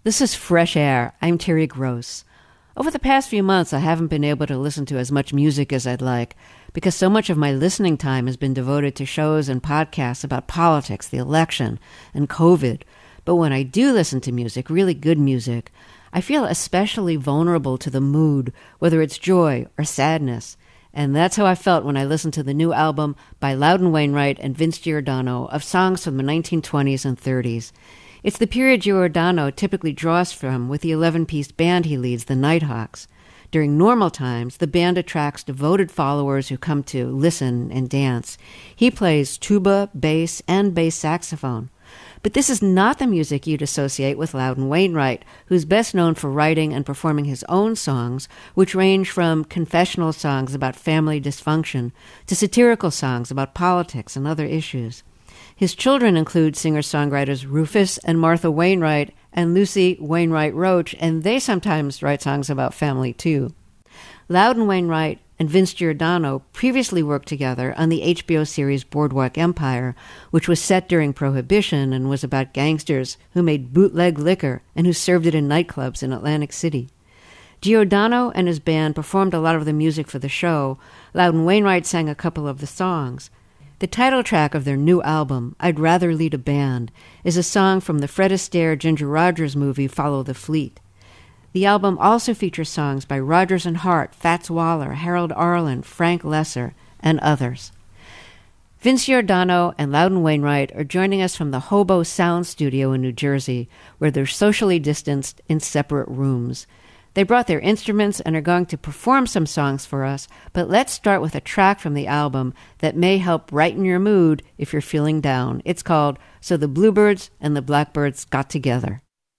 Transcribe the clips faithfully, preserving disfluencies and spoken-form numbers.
This is Fresh Air. I'm Terry Gross. Over the past few months, I haven't been able to listen to as much music as I'd like because so much of my listening time has been devoted to shows and podcasts about politics, the election, and COVID. But when I do listen to music, really good music, I feel especially vulnerable to the mood, whether it's joy or sadness. And that's how I felt when I listened to the new album by Loudon Wainwright and Vince Giordano of songs from the nineteen twenties and thirties. It's the period Giordano typically draws from with the eleven-piece band he leads, the Nighthawks. During normal times, the band attracts devoted followers who come to listen and dance. He plays tuba, bass, and bass saxophone. But this is not the music you'd associate with Loudon Wainwright, who's best known for writing and performing his own songs, which range from confessional songs about family dysfunction to satirical songs about politics and other issues. His children include singer-songwriters Rufus and Martha Wainwright and Lucy Wainwright Roach, and they sometimes write songs about family, too. Loudon Wainwright and Vince Giordano previously worked together on the H B O series Boardwalk Empire, which was set during Prohibition and was about gangsters who made bootleg liquor and who served it in nightclubs in Atlantic City. Giordano and his band performed a lot of the music for the show. Loudon Wainwright sang a couple of the songs. The title track of their new album, I'd Rather Lead a Band, is a song from the Fred Astaire Ginger Rogers movie Follow the Fleet. The album also features songs by Rodgers and Hart, Fats Waller, Harold Arlen, Frank Lesser, and others. Vince Giordano and Loudon Wainwright are joining us from the Hobo Sound Studio in New Jersey, where they're socially distanced in separate rooms. They brought their instruments and are going to perform some songs for us, but let's start with a track from the album that may help brighten your mood if you're feeling down. It's called So the Bluebirds and the Blackbirds Got Together.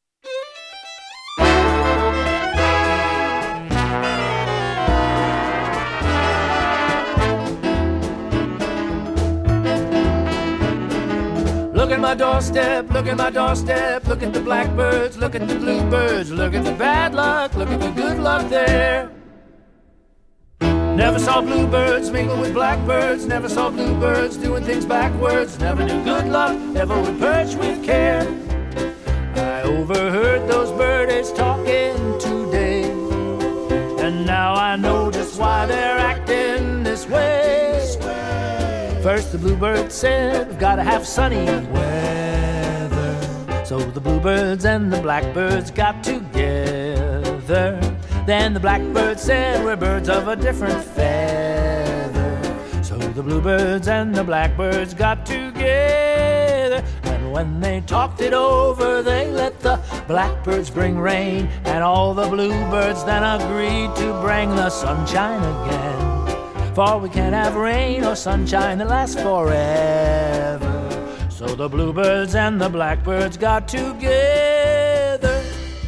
Look at my doorstep, look at my doorstep, look at the blackbirds, look at the bluebirds, look at the bad luck, look at the good luck there. Never saw bluebirds mingle with blackbirds, never saw bluebirds doing things backwards, never knew good luck, never would perch with care. I overheard those birdies talking today, and now I know just why they're acting this way. First the bluebird said, we've got to have sunny weather. So the bluebirds and the blackbirds got together. Then the blackbird said, we're birds of a different feather. So the bluebirds and the blackbirds got together. And when they talked it over, they let the blackbirds bring rain. And all the bluebirds then agreed to bring the sunshine again. For we can't have rain or sunshine that lasts forever. So the bluebirds and the blackbirds got together.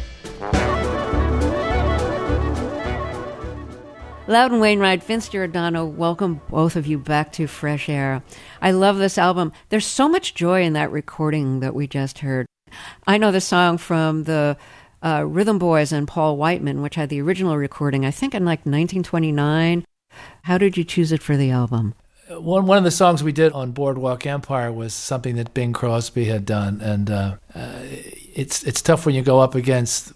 Loudon Wainwright, Vince Giordano, welcome both of you back to Fresh Air. I love this album. There's so much joy in that recording that we just heard. I know the song from the uh, Rhythm Boys and Paul Whiteman, which had the original recording, I think in like nineteen twenty-nine. How did you choose it for the album? One one of the songs we did on Boardwalk Empire was something that Bing Crosby had done, and uh, uh, it's it's tough when you go up against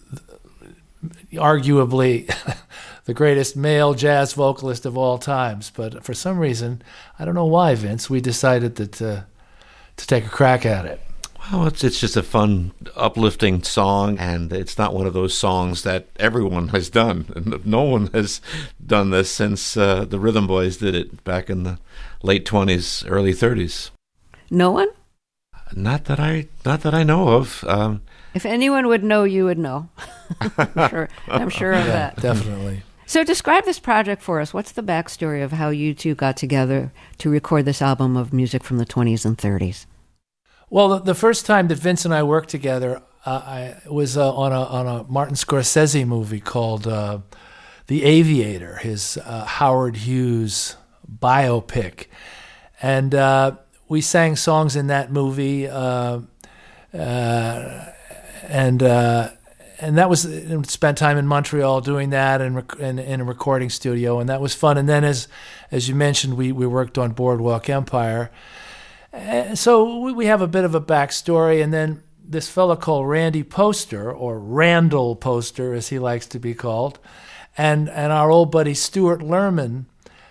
arguably the greatest male jazz vocalist of all times. But for some reason, I don't know why, Vince, we decided that uh, to take a crack at it. Well, it's it's just a fun, uplifting song, and it's not one of those songs that everyone has done. No one has done this since uh, the Rhythm Boys did it back in the late twenties, early thirties. No one? Not that I, not that I know of. Um, if anyone would know, you would know. I'm sure, I'm sure of yeah, that. Definitely. So describe this project for us. What's the backstory of how you two got together to record this album of music from the twenties and thirties? Well, the, the first time that Vince and I worked together, uh, I was uh, on a on a Martin Scorsese movie called uh, The Aviator, his uh, Howard Hughes biopic, and uh, we sang songs in that movie, uh, uh, and uh, and that was spent time in Montreal doing that and rec- in, in a recording studio, and that was fun. And then, as as you mentioned, we we worked on Boardwalk Empire. Uh, so we have a bit of a backstory, and then this fellow called Randy Poster, or Randall Poster as he likes to be called, and and our old buddy Stuart Lerman,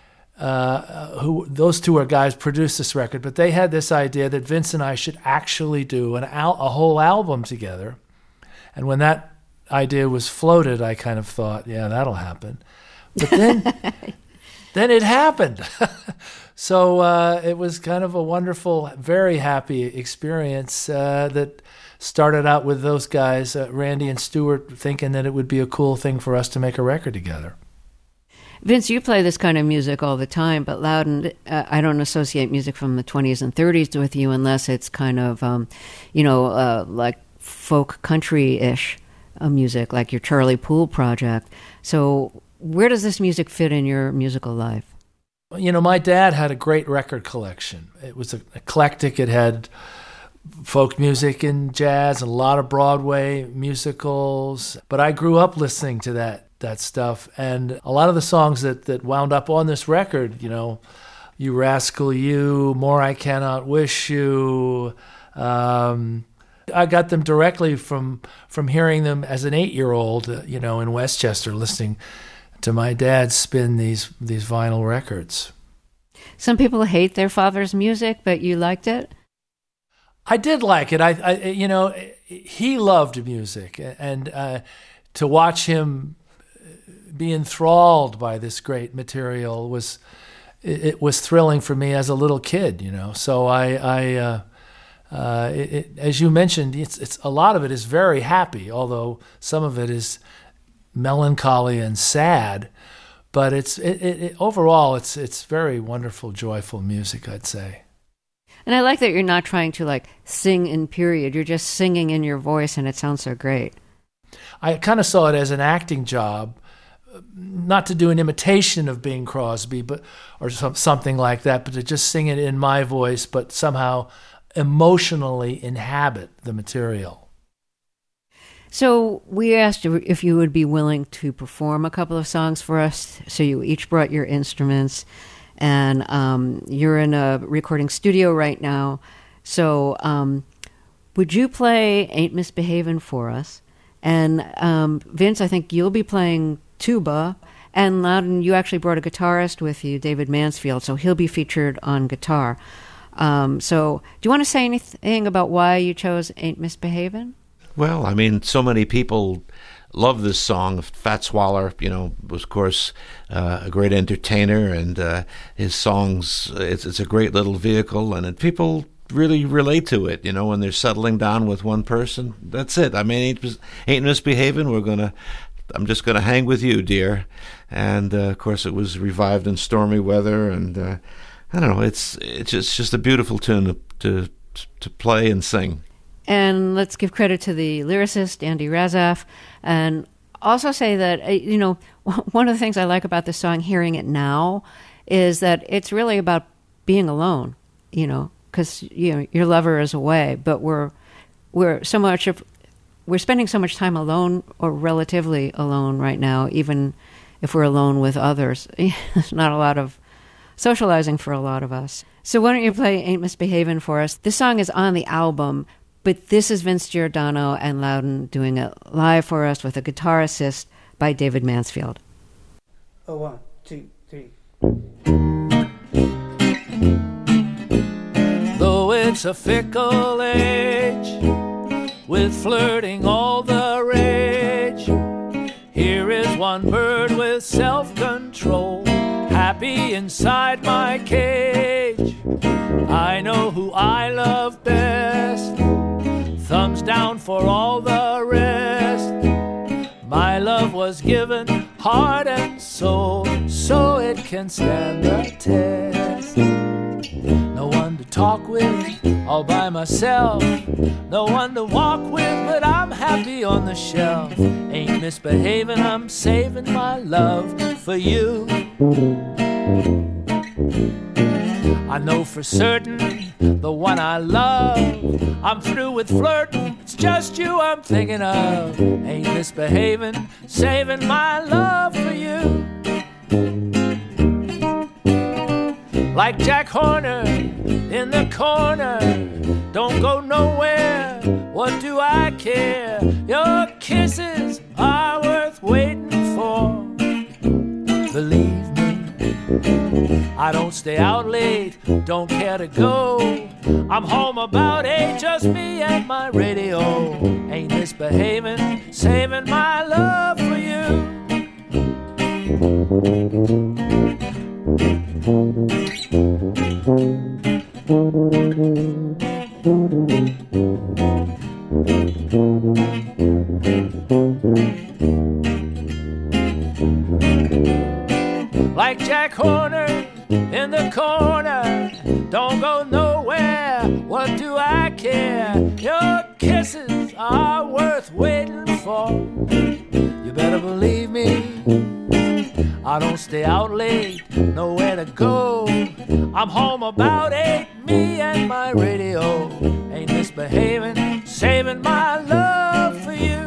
uh, who those two are guys produced this record, but they had this idea that Vince and I should actually do an al- a whole album together. And when that idea was floated, I kind of thought, yeah, that'll happen. But then then it happened. So uh, it was kind of a wonderful, very happy experience uh, that started out with those guys, uh, Randy and Stuart, thinking that it would be a cool thing for us to make a record together. Vince, you play this kind of music all the time, but Loudon, uh, I don't associate music from the twenties and thirties with you unless it's kind of, um, you know, uh, like folk country-ish uh, music, like your Charlie Poole project. So where does this music fit in your musical life? You know, my dad had a great record collection. It was eclectic. It had folk music and jazz and a lot of Broadway musicals. But I grew up listening to that that stuff. And a lot of the songs that, that wound up on this record, you know, You Rascal You, More I Cannot Wish You, um, I got them directly from from hearing them as an eight-year-old, uh, you know, in Westchester, listening to my dad spin these these vinyl records. Some people hate their father's music, but you liked it? I did like it. I, I you know, he loved music, and uh, to watch him be enthralled by this great material was it, it was thrilling for me as a little kid, you know. So I, I uh, uh, it, it, as you mentioned, it's it's a lot of it is very happy, although some of it is melancholy and sad. But it's it, it, it, overall, it's it's very wonderful, joyful music, I'd say. And I like that you're not trying to like sing in period. You're just singing in your voice, and it sounds so great. I kind of saw it as an acting job, not to do an imitation of Bing Crosby, but or some, something like that, but to just sing it in my voice, but somehow emotionally inhabit the material. So we asked if you would be willing to perform a couple of songs for us. So you each brought your instruments, and um, you're in a recording studio right now. So um, would you play Ain't Misbehavin' for us? And um, Vince, I think you'll be playing tuba. And Loudon, you actually brought a guitarist with you, David Mansfield, so he'll be featured on guitar. Um, so do you want to say anything about why you chose Ain't Misbehavin'? Well, I mean, so many people love this song. Fats Waller, you know, was, of course, uh, a great entertainer, and uh, his songs, it's, it's a great little vehicle, and it, people really relate to it, you know, when they're settling down with one person. That's it. I mean, ain't, ain't misbehaving. We're going to, I'm just going to hang with you, dear. And, uh, of course, it was revived in stormy weather, and uh, I don't know, it's it's just, just a beautiful tune to, to to play and sing. And let's give credit to the lyricist, Andy Razaf, and also say that, you know, one of the things I like about this song, hearing it now, is that it's really about being alone, you know, because, you know, your lover is away, but we're we're so much of, we're spending so much time alone, or relatively alone right now, even if we're alone with others. There's not a lot of socializing for a lot of us. So why don't you play Ain't Misbehavin' for us? This song is on the album, but this is Vince Giordano and Loudon doing it live for us with a guitar assist by David Mansfield. Oh, one, two, three. Though it's a fickle age, with flirting all the rage, here is one bird with self-control, happy inside my cage. I know who I love best, thumbs down for all the rest. My love was given heart and soul, so it can stand the test. No one to talk with, all by myself. No one to walk with, but I'm happy on the shelf. Ain't misbehaving, I'm saving my love for you. I know for certain, the one I love. I'm through with flirting, it's just you I'm thinking of. Ain't misbehaving, saving my love for you. Like Jack Horner in the corner, don't go nowhere, what do I care? Your kisses are worth waiting for. Believe me, I don't stay out late, don't care to go. I'm home about eight, just me and my radio. Ain't misbehaving, saving my love for you. Like Jack Horner in the corner, don't go nowhere, what do I care? Your kisses are worth waiting for. You better believe me, I don't stay out late, nowhere to go. I'm home about eight, me and my radio. Ain't misbehaving, saving my love for you.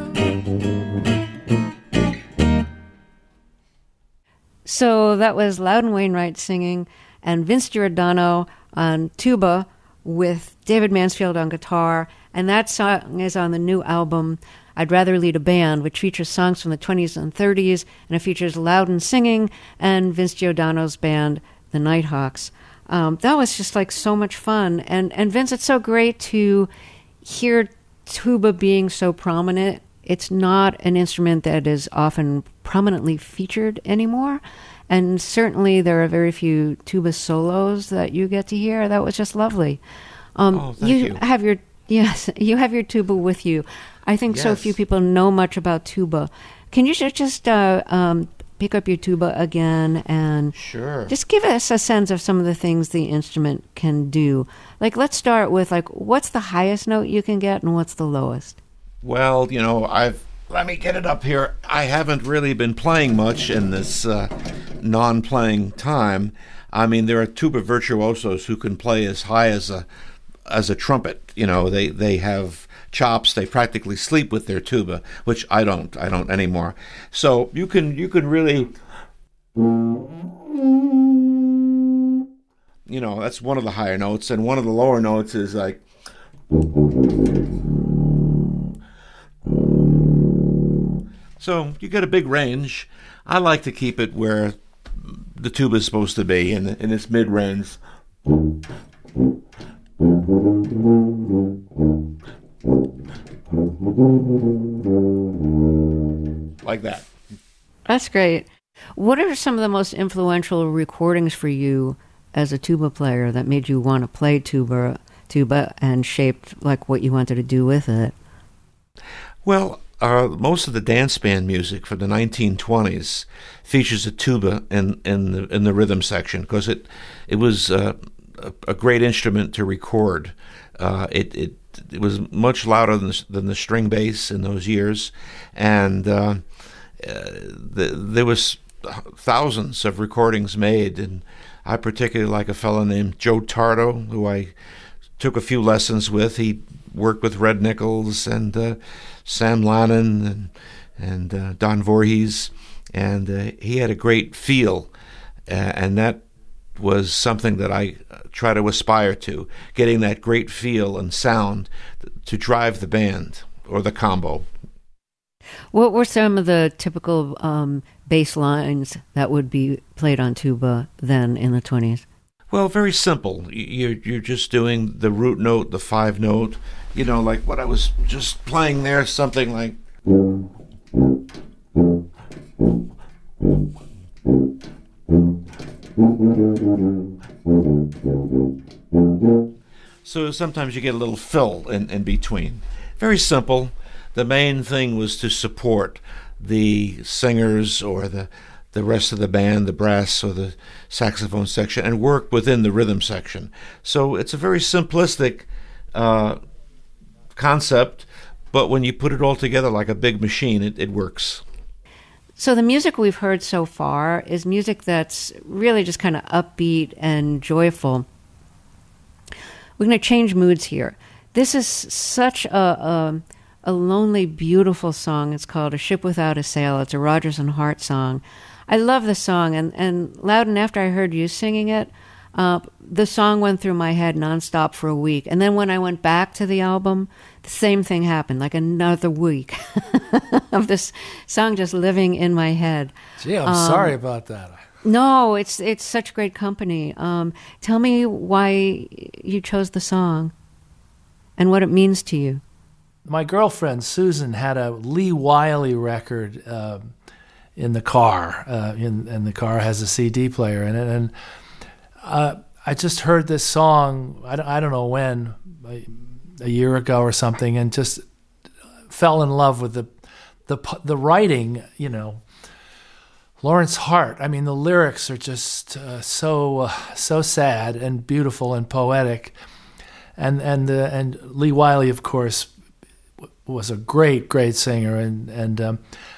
So that was Loudon Wainwright singing and Vince Giordano on tuba with David Mansfield on guitar. And that song is on the new album, I'd Rather Lead a Band, which features songs from the twenties and thirties, and it features Loudon singing and Vince Giordano's band, the Nighthawks. Um, that was just like so much fun. And, and Vince, it's so great to hear tuba being so prominent. It's not an instrument that is often prominently featured anymore. And certainly there are very few tuba solos that you get to hear. That was just lovely. Um, oh, thank you, you. have your yes, you have your tuba with you. I think yes. so few people know much about tuba. Can you just, just uh, um, pick up your tuba again and sure. just give us a sense of some of the things the instrument can do? Like, let's start with, like, what's the highest note you can get and what's the lowest? Well, you know, I've let me get it up here. I haven't really been playing much in this uh, non-playing time. I mean, there are tuba virtuosos who can play as high as a as a trumpet. You know, they they have chops. They practically sleep with their tuba, which I don't. I don't anymore. So you can you can really, you know, that's one of the higher notes, and one of the lower notes is like. So you get a big range. I like to keep it where the tuba is supposed to be, in, in its mid-range. Like that. That's great. What are some of the most influential recordings for you as a tuba player that made you want to play tuba, tuba and shaped like what you wanted to do with it? Well, Uh, most of the dance band music for the nineteen twenties features a tuba in, in the in the rhythm section because it it was uh, a, a great instrument to record. Uh, it it it was much louder than the, than the string bass in those years, and uh, uh, the, there was thousands of recordings made. And I particularly like a fellow named Joe Tardo, who I took a few lessons with. He worked with Red Nichols and uh, Sam Lannon and and uh, Don Voorhees, and uh, he had a great feel, uh, and that was something that I try to aspire to, getting that great feel and sound to drive the band or the combo. What were some of the typical um, bass lines that would be played on tuba then in the twenties? Well, very simple. You're, you're just doing the root note, the five note, you know, like what I was just playing there, something like... So sometimes you get a little fill in, in between. Very simple. The main thing was to support the singers or the the rest of the band, the brass or the saxophone section, and work within the rhythm section. So it's a very simplistic uh, concept, but when you put it all together like a big machine, it, it works. So the music we've heard so far is music that's really just kind of upbeat and joyful. We're going to change moods here. This is such a, a, a lonely, beautiful song. It's called A Ship Without a Sail. It's a Rodgers and Hart song. I love the song, and, and Loudon, after I heard you singing it, Uh, the song went through my head nonstop for a week. And then when I went back to the album, the same thing happened, like another week of this song just living in my head. Gee, I'm Um, sorry about that. No, it's it's such great company. Um, tell me why you chose the song and what it means to you. My girlfriend, Susan, had a Lee Wiley record uh, in the car, uh, in, and the car has a C D player in it. And uh, I just heard this song, I don't, I don't know when, a, a year ago or something, and just fell in love with the the the writing, you know. Lawrence Hart, I mean, the lyrics are just uh, so uh, so sad and beautiful and poetic. And and uh, and Lee Wiley, of course, was a great, great singer, and and um,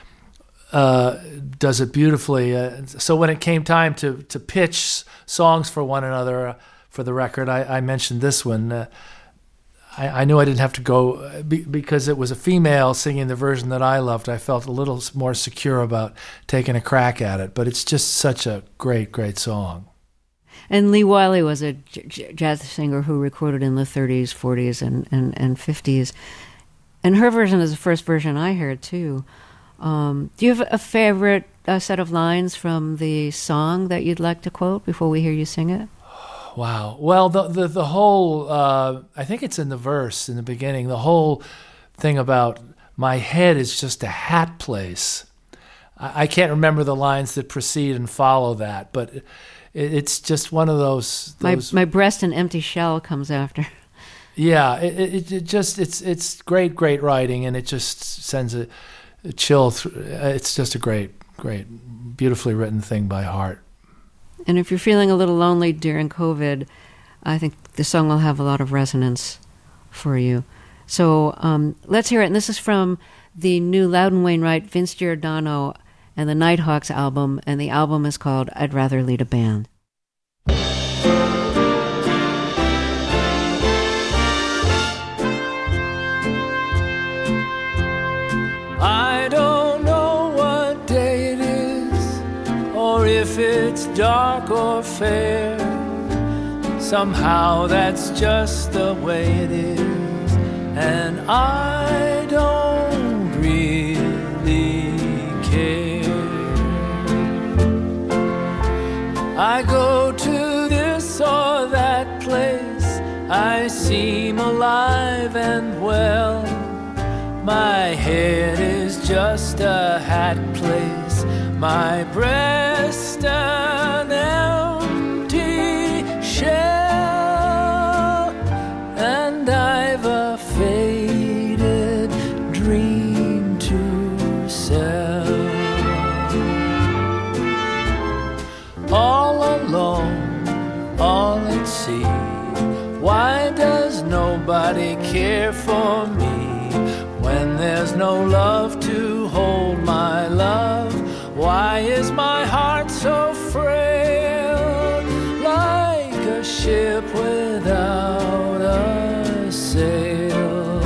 uh, does it beautifully. Uh, so when it came time to to pitch songs for one another uh, for the record, I, I mentioned this one. Uh, I, I knew I didn't have to go uh, be, because it was a female singing the version that I loved. I felt a little more secure about taking a crack at it. But it's just such a great, great song. And Lee Wiley was a j- jazz singer who recorded in the thirties, forties, and, and, and fifties. And her version is the first version I heard, too. Um, do you have a favorite uh, set of lines from the song that you'd like to quote before we hear you sing it? Wow. Well, the the, the whole, uh, I think it's in the verse in the beginning, the whole thing about my head is just a hat place. I, I can't remember the lines that precede and follow that, but it, it's just one of those... those my, my breast an empty shell comes after. Yeah, it, it, it just, it's it's great, great writing, and it just sends a, a chill through. It's just a great, great, beautifully written thing by Hart. And if you're feeling a little lonely during COVID, I think the song will have a lot of resonance for you. So um, let's hear it. And this is from the new Loudon Wainwright, Vince Giordano, and the Nighthawks album. And the album is called I'd Rather Lead a Band. I don't know what day it is, or if it's dark or fair. Somehow that's just the way it is, and I don't really care. I go to this or that place, I seem alive and well. My head is just a hat place, my breast an empty shell, and I've a faded dream to sell. All alone, all at sea, why does nobody care for me? When there's no love to hold my love, why is my heart so frail? Like a ship without a sail,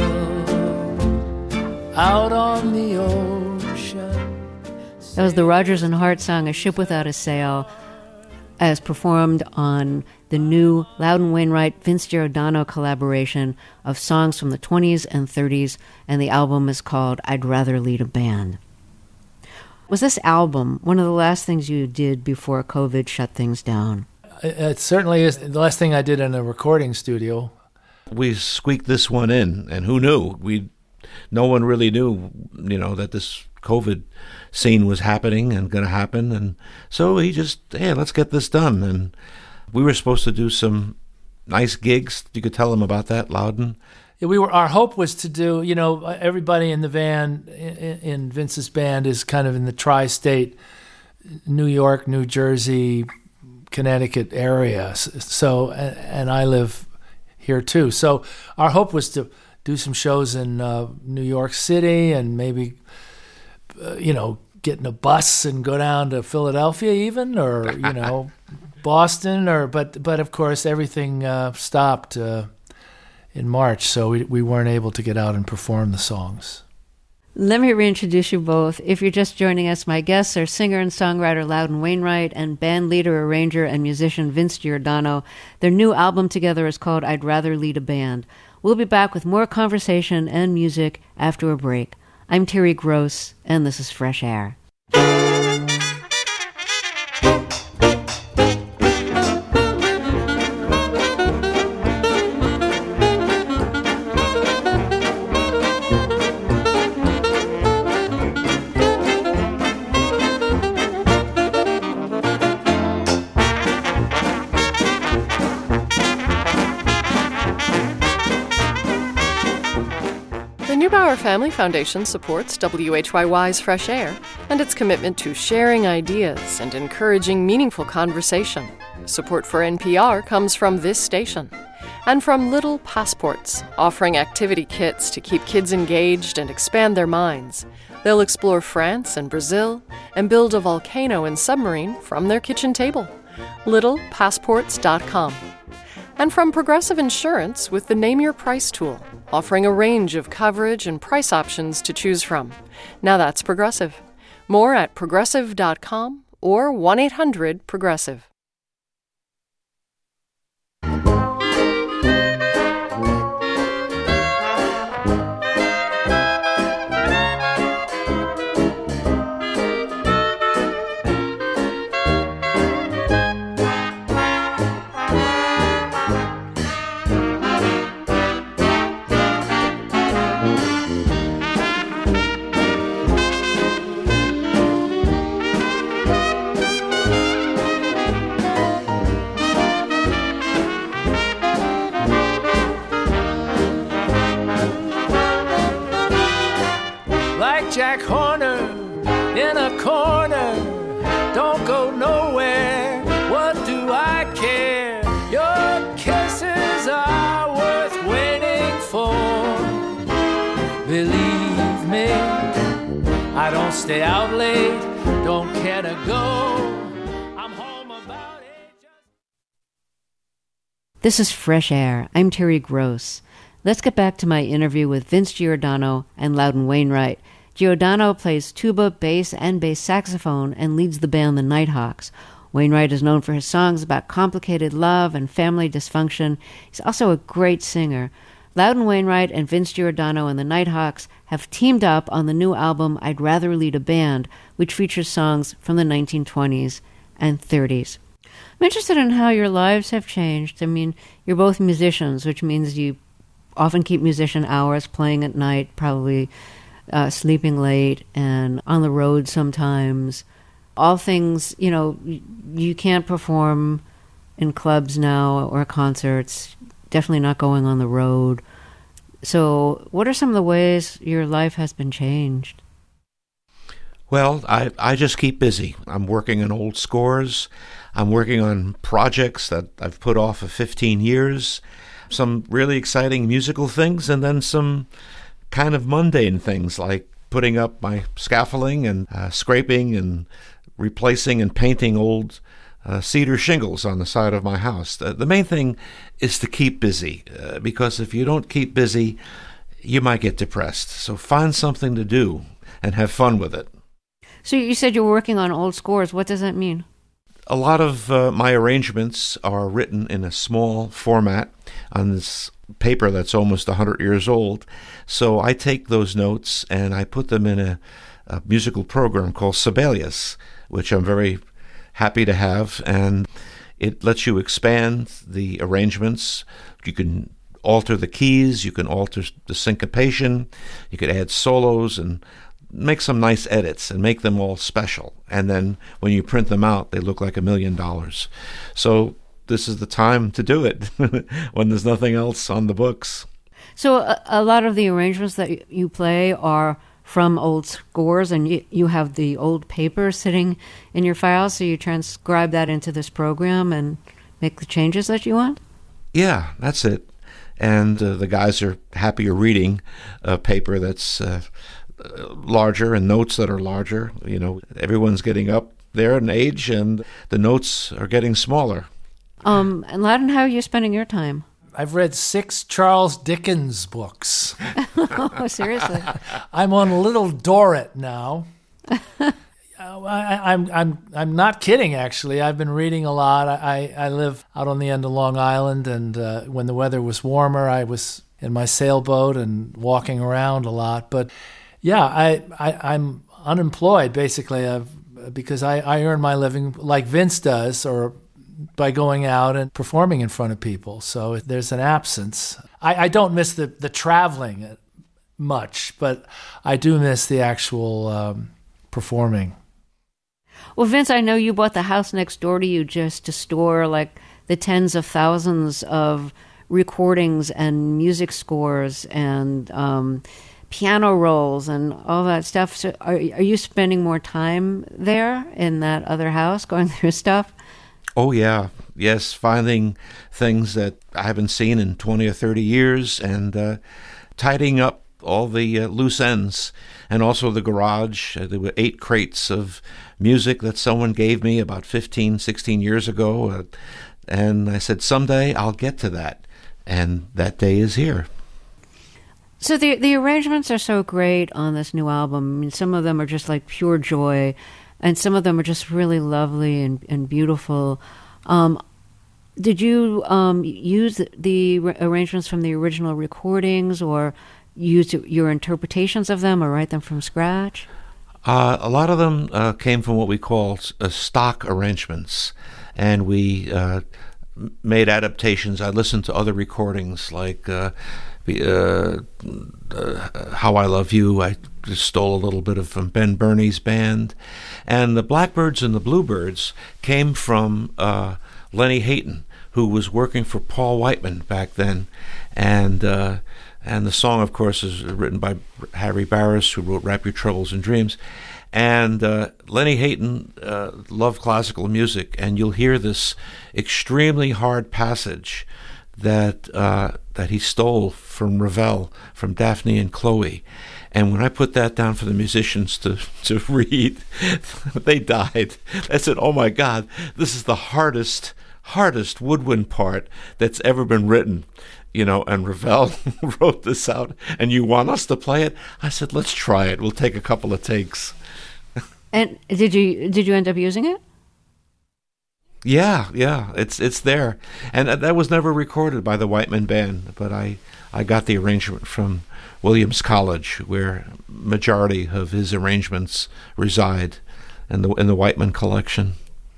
out on the ocean. That was the Rodgers and Hart song, A Ship Without a Sail, as performed on the new Loudon Wainwright, Vince Giordano collaboration of songs from the twenties and thirties, and the album is called I'd Rather Lead a Band. Was this album one of the last things you did before COVID shut things down? It certainly is the last thing I did in a recording studio. We squeaked this one in, and who knew? We, no one really knew, you know, that this COVID scene was happening and going to happen, and so he just, hey, let's get this done. And we were supposed to do some nice gigs. You could tell them about that, Loudon. Yeah, we were. Our hope was to do, you know, everybody in the van, in, in Vince's band, is kind of in the tri-state, New York, New Jersey, Connecticut area. So, and, and I live here too. So our hope was to do some shows in uh, New York City, and maybe, uh, you know, get in a bus and go down to Philadelphia even, or, you know, Boston, or, but, but of course everything uh, stopped uh, in March, so we we weren't able to get out and perform the songs. Let me reintroduce you both. If you're just joining us, my guests are singer and songwriter Loudon Wainwright and band leader, arranger, and musician Vince Giordano. Their new album together is called I'd Rather Lead a Band. We'll be back with more conversation and music after a break. I'm Terry Gross, and this is Fresh Air. The Neubauer Family Foundation supports W H Y Y's Fresh Air and its commitment to sharing ideas and encouraging meaningful conversation. Support for N P R comes from this station and from Little Passports, offering activity kits to keep kids engaged and expand their minds. They'll explore France and Brazil and build a volcano and submarine from their kitchen table. little passports dot com. And from Progressive Insurance with the Name Your Price tool, offering a range of coverage and price options to choose from. Now that's Progressive. More at progressive dot com or one eight hundred progressive. Jack Horner in a corner, don't go nowhere, what do I care? Your kisses are worth waiting for. Believe me, I don't stay out late, don't care to go. I'm home about it. Just... This is Fresh Air. I'm Terry Gross. Let's get back to my interview with Vince Giordano and Loudon Wainwright. Giordano plays tuba, bass, and bass saxophone and leads the band The Nighthawks. Wainwright is known for his songs about complicated love and family dysfunction. He's also a great singer. Loudon Wainwright and Vince Giordano and The Nighthawks have teamed up on the new album I'd Rather Lead a Band, which features songs from the nineteen twenties and thirties. I'm interested in how your lives have changed. I mean, you're both musicians, which means you often keep musician hours, playing at night, probably Uh, sleeping late and on the road sometimes. All things, you know, y- you can't perform in clubs now or concerts, definitely not going on the road. So what are some of the ways your life has been changed? Well, I, I just keep busy. I'm working on old scores. I'm working on projects that I've put off for fifteen years, some really exciting musical things, and then some kind of mundane things like putting up my scaffolding and uh, scraping and replacing and painting old uh, cedar shingles on the side of my house. The, the main thing is to keep busy, uh, because if you don't keep busy, you might get depressed. So find something to do and have fun with it. So you said you're working on old scores. What does that mean? A lot of uh, my arrangements are written in a small format on this paper that's almost one hundred years old. So I take those notes and I put them in a, a musical program called Sibelius, which I'm very happy to have. And it lets you expand the arrangements. You can alter the keys, you can alter the syncopation, you could add solos and make some nice edits and make them all special. And then when you print them out, they look like a million dollars. So this is the time to do it when there's nothing else on the books. So a, a lot of the arrangements that you play are from old scores, and you, you have the old paper sitting in your files, so you transcribe that into this program and make the changes that you want? Yeah, that's it. And uh, the guys are happier reading a paper that's uh, larger and notes that are larger. You know, everyone's getting up there in age, and the notes are getting smaller. Um, and Loudon, how are you spending your time? I've read six Charles Dickens books. Oh, seriously? I'm on Little Dorrit now. I, I'm I'm I'm not kidding. Actually, I've been reading a lot. I, I live out on the end of Long Island, and uh, when the weather was warmer, I was in my sailboat and walking around a lot. But yeah, I, I I'm unemployed basically, I've, because I, I earn my living like Vince does, or by going out and performing in front of people. So there's an absence. I, I don't miss the the traveling much, but I do miss the actual um, performing. Well, Vince, I know you bought the house next door to you just to store like the tens of thousands of recordings and music scores and um, piano rolls and all that stuff. So are, are you spending more time there in that other house going through stuff? Oh, yeah. Yes, finding things that I haven't seen in twenty or thirty years and uh, tidying up all the uh, loose ends. And also the garage. Uh, there were eight crates of music that someone gave me about fifteen, sixteen years ago. Uh, and I said, someday I'll get to that. And that day is here. So the the arrangements are so great on this new album. I mean, some of them are just like pure joy, and some of them are just really lovely and, and beautiful. Um, did you um, use the arrangements from the original recordings, or use your interpretations of them, or write them from scratch? Uh, a lot of them uh, came from what we call uh, stock arrangements, and we uh, made adaptations. I listened to other recordings, like uh, uh, uh, How I Love You. I just stole a little bit of from Ben Burney's band. And the Blackbirds and the Bluebirds came from uh, Lenny Hayton, who was working for Paul Whiteman back then. And uh, and the song, of course, is written by Harry Barris, who wrote Wrap Your Troubles in Dreams. And uh, Lenny Hayton uh, loved classical music, and you'll hear this extremely hard passage that uh, that he stole from Ravel, from Daphne and Chloe. And when I put that down for the musicians to, to read, they died. I said, oh my God, this is the hardest, hardest woodwind part that's ever been written. You know, and Ravel wrote this out, and you want us to play it? I said, let's try it. We'll take a couple of takes. And did you did you end up using it? Yeah, yeah, it's it's there. And that was never recorded by the Whiteman Band, but I, I got the arrangement from Williams College, where majority of his arrangements reside in the in the Whiteman collection.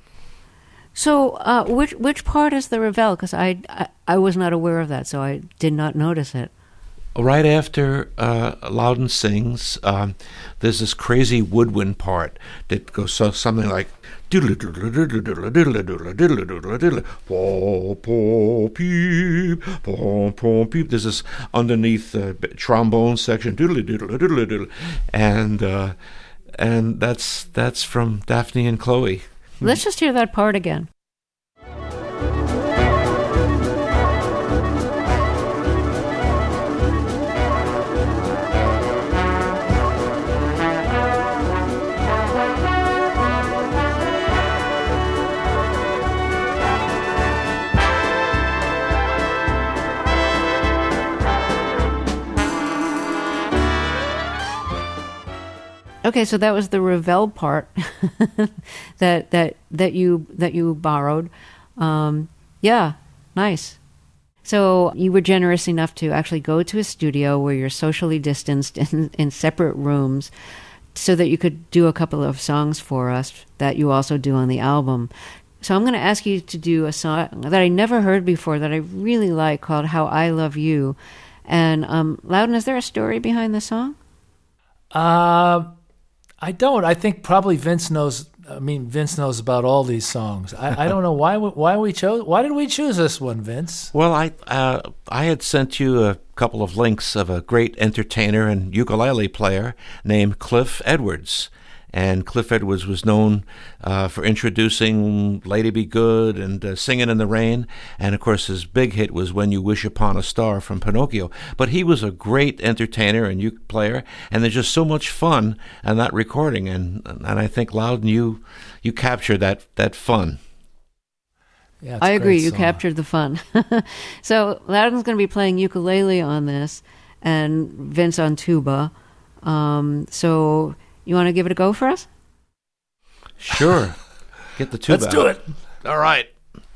So, uh, which which part is the Ravel? Because I, I I was not aware of that, so I did not notice it. Right after uh, Loudon sings, um, there's this crazy woodwind part that goes so something like diddle diddle diddle diddle diddle diddle diddle diddle pom pom peep pom pom peep. There's this underneath uh, trombone section diddle diddle diddle diddle, and uh, and that's that's from Daphne and Chloe. Let's just hear that part again. Okay, so that was the Ravel part that that that you that you borrowed. Um, yeah, nice. So you were generous enough to actually go to a studio where you're socially distanced in, in separate rooms, so that you could do a couple of songs for us that you also do on the album. So I'm going to ask you to do a song that I never heard before that I really like, called "How I Love You." And um, Loudon, is there a story behind the song? Uh. I don't. I think probably Vince knows. I mean, Vince knows about all these songs. I, I don't know why. Why we chose? Why did we choose this one, Vince? Well, I uh, I had sent you a couple of links of a great entertainer and ukulele player named Cliff Edwards, and Cliff Edwards was known uh, for introducing "Lady Be Good" and uh, "Singing in the Rain," and of course his big hit was "When You Wish Upon a Star" from Pinocchio. But he was a great entertainer and uke player, and there's just so much fun in that recording, and and I think Loudon, you you captured that that fun. Yeah, it's I a agree. great You song. captured the fun. So Loudon's going to be playing ukulele on this, and Vince on tuba. Um, so you want to give it a go for us? Sure. Get the tuba Let's do out. it. All right.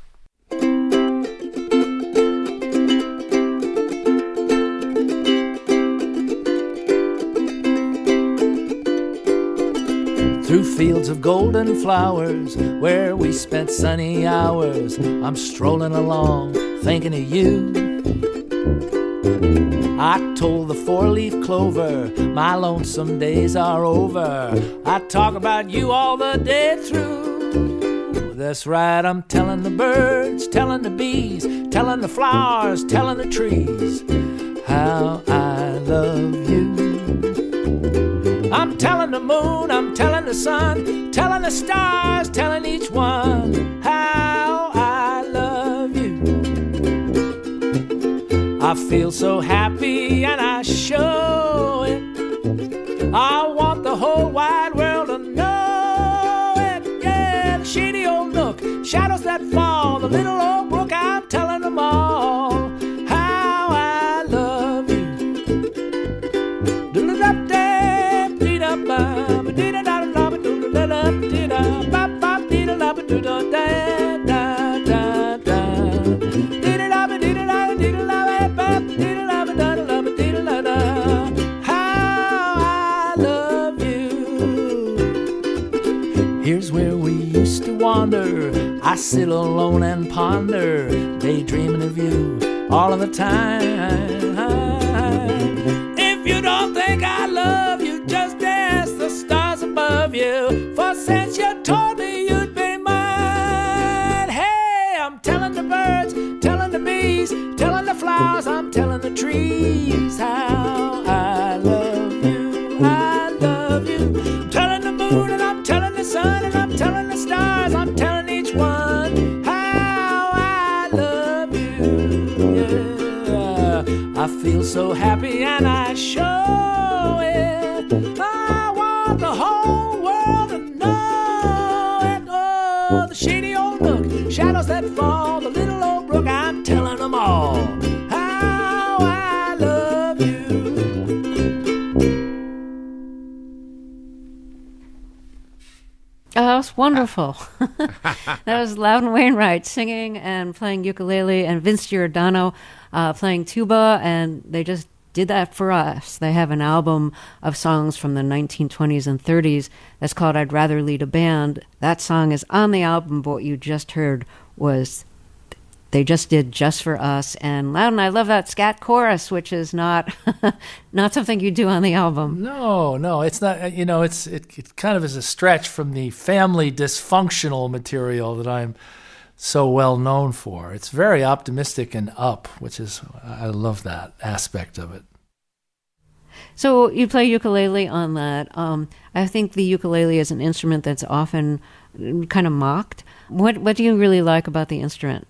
Through fields of golden flowers, where we spent sunny hours, I'm strolling along, thinking of you. I told the four-leaf clover, my lonesome days are over. I talk about you all the day through. That's right, I'm telling the birds, telling the bees, telling the flowers, telling the trees how I love you. I'm telling the moon, I'm telling the sun, telling the stars, telling each one how I love you. I feel so happy and I show it. I want the whole wide world to know it. Yeah, the shady old nook, shadows that fall, the little old brook, I'm telling them all how I love you. Do-da-da-da. Here's where we used to wander. I sit alone and ponder, daydreaming of you all of the time. If you don't think I love you, just ask the stars above you. For since you told me you'd be mine, hey, I'm telling the birds, telling the bees, telling the flowers, I'm telling the trees how I love you, I love you. I'm telling the moon and I'm telling the sun and I'm telling the stars, I'm telling each one how I love you. Yeah, I feel so happy and I show it. I want the whole world to know it. Oh, the shady old nook, shadows that fall, the little old brook, I'm telling them all how I love you. Oh, that was wonderful. That was Loudon Wainwright singing and playing ukulele, and Vince Giordano uh, playing tuba, and they just did that for us. They have an album of songs from the nineteen twenties and thirties that's called I'd Rather Lead a Band. That song is on the album, but what you just heard was they just did just for us. And Loudon, I love that scat chorus, which is not not something you do on the album. No, no, it's not. You know, it's it, it kind of is a stretch from the family dysfunctional material that I'm so well known for. It's very optimistic and up, which is, I love that aspect of it. So you play ukulele on that. Um, I think the ukulele is an instrument that's often kind of mocked. What what do you really like about the instrument?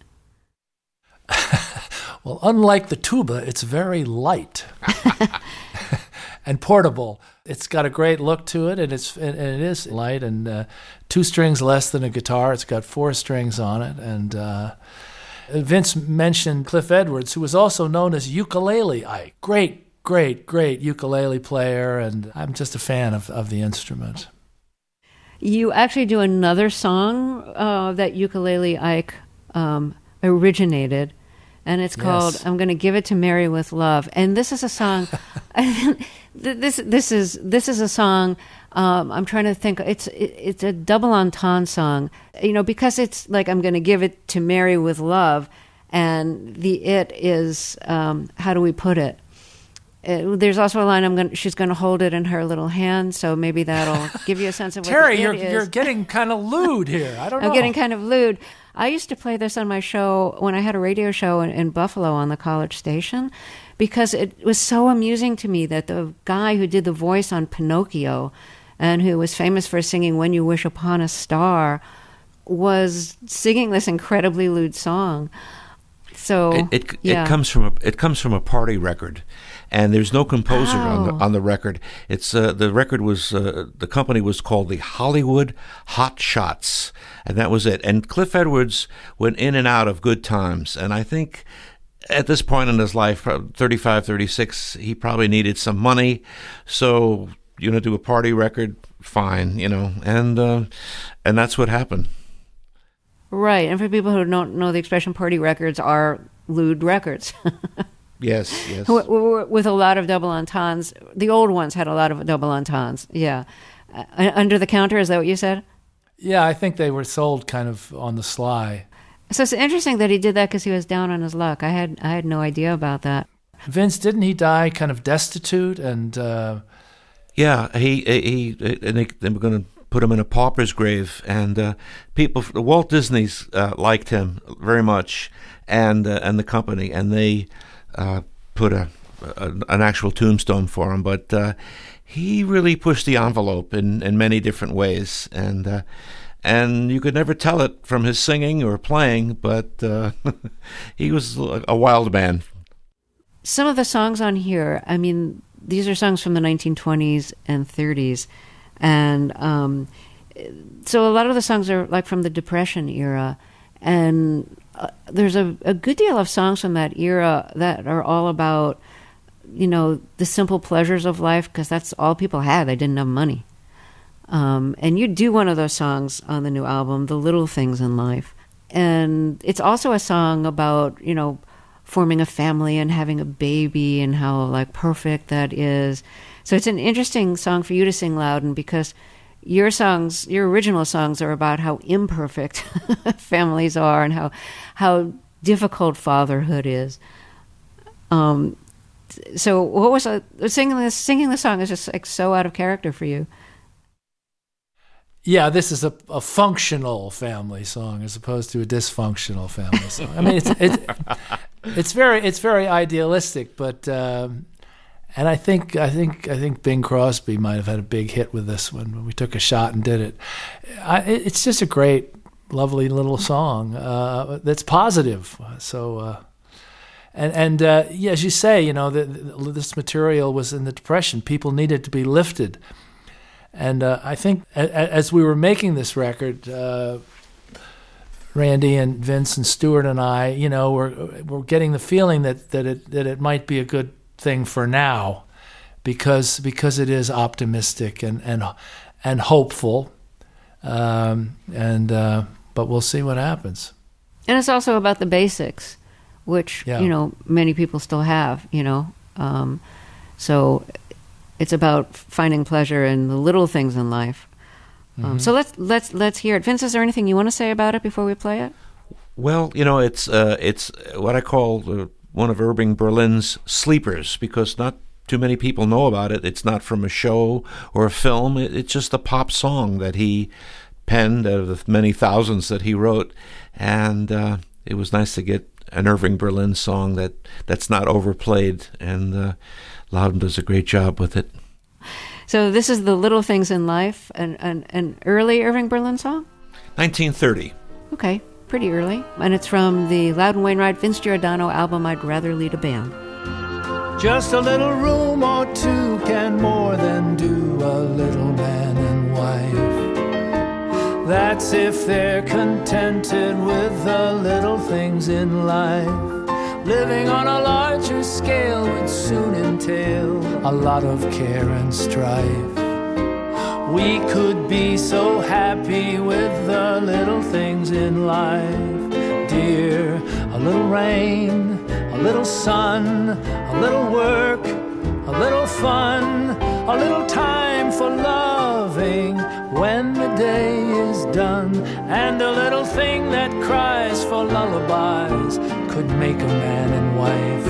Well, unlike the tuba, it's very light and portable. It's got a great look to it, and it's and it is light, and uh, two strings less than a guitar. It's got four strings on it, and uh, Vince mentioned Cliff Edwards, who was also known as Ukulele Ike. Great, great, great ukulele player, and I'm just a fan of, of the instrument. You actually do another song uh, that Ukulele Ike um, originated, and it's called Yes. I'm Going to Give It to Mary with Love. And this is a song, this this is this is a song, um, I'm trying to think, it's it, it's a double entendre song, you know, because it's like I'm going to give it to Mary with love, and the it is, um, how do we put it? Uh, there's also a line, I'm going she's going to hold it in her little hand, so maybe that'll give you a sense of what Terry, the it you're is. you're getting kind of lewd here. I don't know. I'm getting kind of lewd. I used to play this on my show when I had a radio show in, in Buffalo on the college station, because it was so amusing to me that the guy who did the voice on Pinocchio and who was famous for singing When You Wish Upon a Star was singing this incredibly lewd song. So It it, yeah. it comes from a it comes from a party record, and there's no composer Wow. on the on the record. It's uh, the record was uh, the company was called the Hollywood Hot Shots, and that was it. And Cliff Edwards went in and out of good times, and I think at this point in his life, thirty-five, thirty-six, he probably needed some money. So, you know, do a party record, fine, you know, and uh, and that's what happened. Right. And for people who don't know, the expression party records are lewd records. Yes, yes. W- w- With a lot of double entendres. The old ones had a lot of double entendres. Yeah. Uh, under the counter, is that what you said? Yeah, I think they were sold kind of on the sly. So it's interesting that he did that because he was down on his luck. I had I had no idea about that. Vince, didn't he die kind of destitute and? Uh... Yeah, he he and they, they were going to put him in a pauper's grave, and uh, people, Walt Disney's uh, liked him very much, and uh, and the company, and they uh, put a, a an actual tombstone for him. But uh, he really pushed the envelope in, in many different ways, and. Uh, And you could never tell it from his singing or playing, but uh, he was a wild man. Some of the songs on here, I mean, these are songs from the nineteen twenties and thirties. And um, so a lot of the songs are like from the Depression era. And uh, there's a, a good deal of songs from that era that are all about, you know, the simple pleasures of life, because that's all people had. They didn't have money. Um, and you do one of those songs on the new album, The Little Things in Life. And it's also a song about, you know, forming a family and having a baby and how, like, perfect that is. So it's an interesting song for you to sing, Loudon, because your songs, your original songs are about how imperfect families are and how how difficult fatherhood is. Um, so what was uh, singing this? Singing the song is just like so out of character for you. Yeah, this is a, a functional family song as opposed to a dysfunctional family song. I mean, it's it's it's very it's very idealistic, but um, and I think I think I think Bing Crosby might have had a big hit with this one when we took a shot and did it. I, it's just a great, lovely little song uh, that's positive. So. Uh, And, and uh, yeah, as you say, you know, the, the, this material was in the Depression. People needed to be lifted. And uh, I think a, a, as we were making this record, uh, Randy and Vince and Stuart and I, you know, were were getting the feeling that, that it that it might be a good thing for now, because because it is optimistic and and and hopeful, um, and uh, but we'll see what happens. And it's also about the basics, which, yeah. you know, many people still have, you know. Um, so it's about finding pleasure in the little things in life. Um, mm-hmm. So let's let's let's hear it. Vince, is there anything you want to say about it before we play it? Well, you know, it's uh, it's what I call uh, one of Irving Berlin's sleepers, because not too many people know about it. It's not from a show or a film. It, it's just a pop song that he penned out of the many thousands that he wrote, and uh, it was nice to get an Irving Berlin song that, that's not overplayed, and uh, Loudon does a great job with it. So this is The Little Things in Life, an, an, an early Irving Berlin song? nineteen thirty. Okay, pretty early. And it's from the Loudon Wainwright, Vince Giordano album, I'd Rather Lead a Band. Just a little room or two can more than do a little man and wife. That's if they're contented with the little things in life. Living on a larger scale would soon entail a lot of care and strife. We could be so happy with the little things in life. Dear, a little rain, a little sun, a little work, a little fun, a little time for loving when the day is done, and a little thing that cries for lullabies could make a man and wife.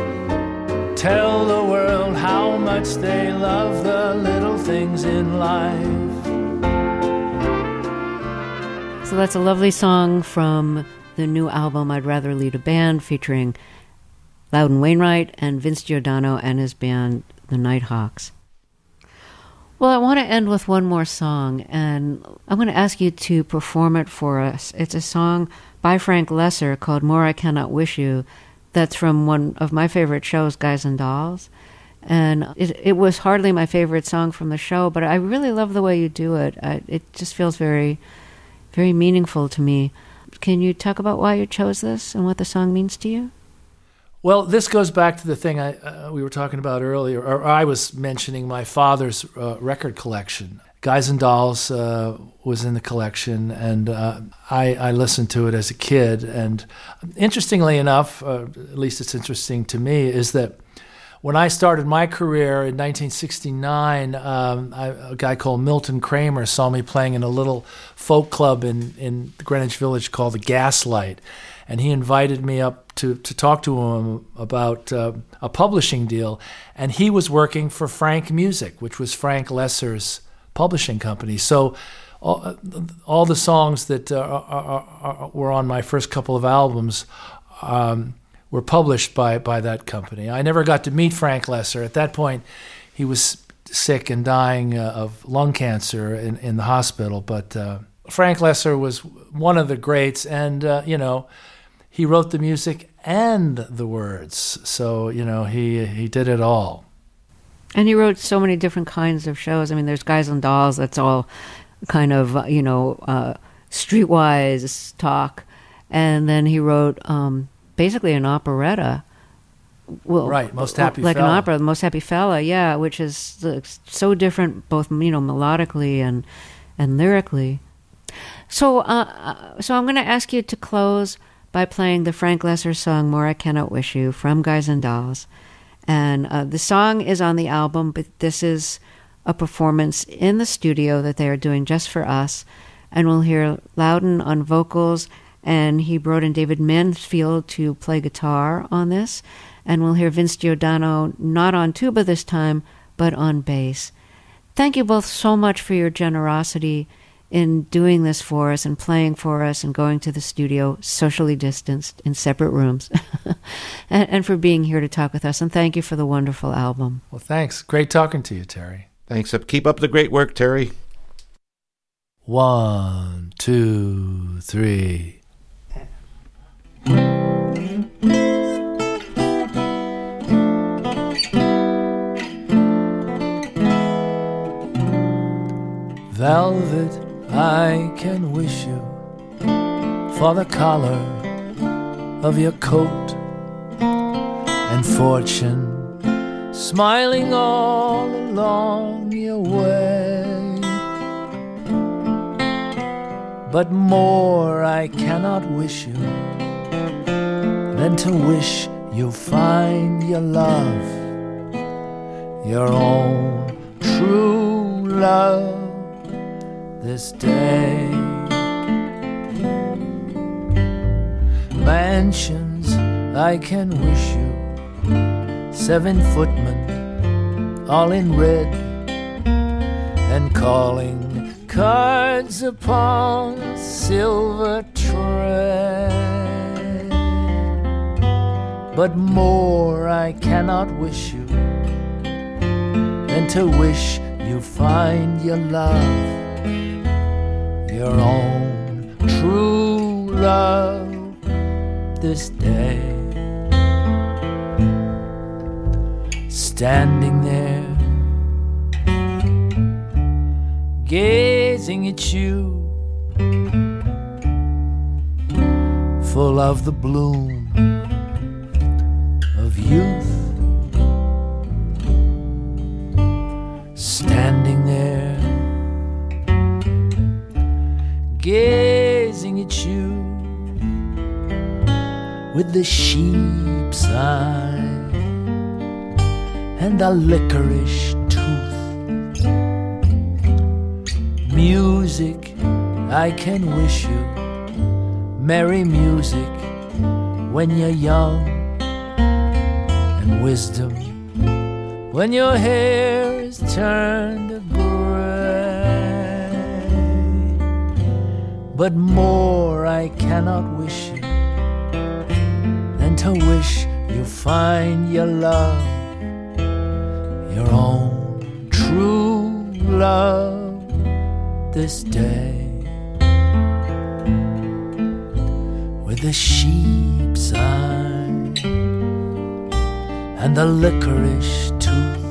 Tell the world how much they love the little things in life. So that's a lovely song from the new album, I'd Rather Lead a Band, featuring Loudon Wainwright and Vince Giordano and his band, the Nighthawks. Well, I want to end with one more song, and I'm going to ask you to perform it for us. It's a song by Frank Lesser called More I Cannot Wish You, that's from one of my favorite shows, Guys and Dolls. And it, it was hardly my favorite song from the show, but I really love the way you do it. I, it just feels very, very meaningful to me. Can you talk about why you chose this and what the song means to you? Well, this goes back to the thing I, uh, we were talking about earlier, or I was mentioning my father's uh, record collection. Guys and Dolls uh, was in the collection, and uh, I, I listened to it as a kid. And interestingly enough, uh, at least it's interesting to me, is that when I started my career in nineteen sixty-nine, um, I, a guy called Milton Kramer saw me playing in a little folk club in, in Greenwich Village called the Gaslight. And he invited me up to, to talk to him about uh, a publishing deal. And he was working for Frank Music, which was Frank Lesser's publishing company. So all, all the songs that uh, are, are, are, were on my first couple of albums um, were published by, by that company. I never got to meet Frank Lesser. At that point, he was sick and dying uh, of lung cancer in, in the hospital. But uh, Frank Lesser was one of the greats, and, uh, you know, he wrote the music and the words. So, you know, he he did it all. And he wrote so many different kinds of shows. I mean, there's Guys and Dolls, that's all kind of, you know, uh, streetwise talk. And then he wrote um, basically an operetta. Well, right, Most Happy like Fella. Like an opera, Most Happy Fella, yeah, which is uh, so different both, you know, melodically and, and lyrically. So, uh, so I'm going to ask you to close by playing the Frank Lesser song, More I Cannot Wish You, from Guys and Dolls. And uh, the song is on the album, but this is a performance in the studio that they are doing just for us. And we'll hear Loudon on vocals, and he brought in David Mansfield to play guitar on this. And we'll hear Vince Giordano, not on tuba this time, but on bass. Thank you both so much for your generosity in doing this for us and playing for us and going to the studio socially distanced in separate rooms and, and for being here to talk with us. And thank you for the wonderful album. Well, thanks. Great talking to you, Terry. Thanks. Keep up the great work, Terry. One, two, three. Velvet, I can wish you for the collar of your coat, and fortune smiling all along your way. But more I cannot wish you than to wish you find your love, your own true love, this day. Mansions I can wish you, seven footmen all in red, and calling cards upon silver tray. But more I cannot wish you than to wish you find your love, your own true love, this day. Standing there, gazing at you, full of the bloom of youth. Standing there, gazing at you with the sheep's eye and the licorice tooth. Music I can wish you, merry music when you're young, and wisdom when your hair is turned gray. But more I cannot wish you than to wish you find your love, your own true love, this day. With a sheep's eye and the licorice tooth,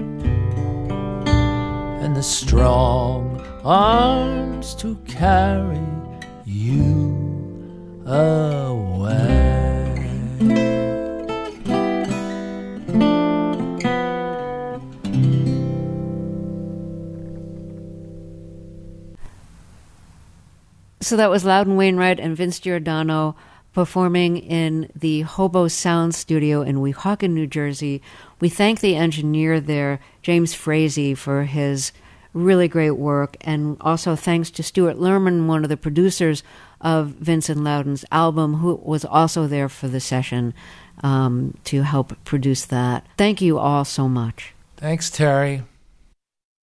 and the strong arms to carry you away. So that was Loudon Wainwright and Vince Giordano performing in the Hobo Sound Studio in Weehawken, New Jersey. We thank the engineer there, James Frazee, for his really great work, and also thanks to Stuart Lerman, one of the producers of Vincent Loudon's album, who was also there for the session um, to help produce that. Thank you all so much. Thanks, Terry.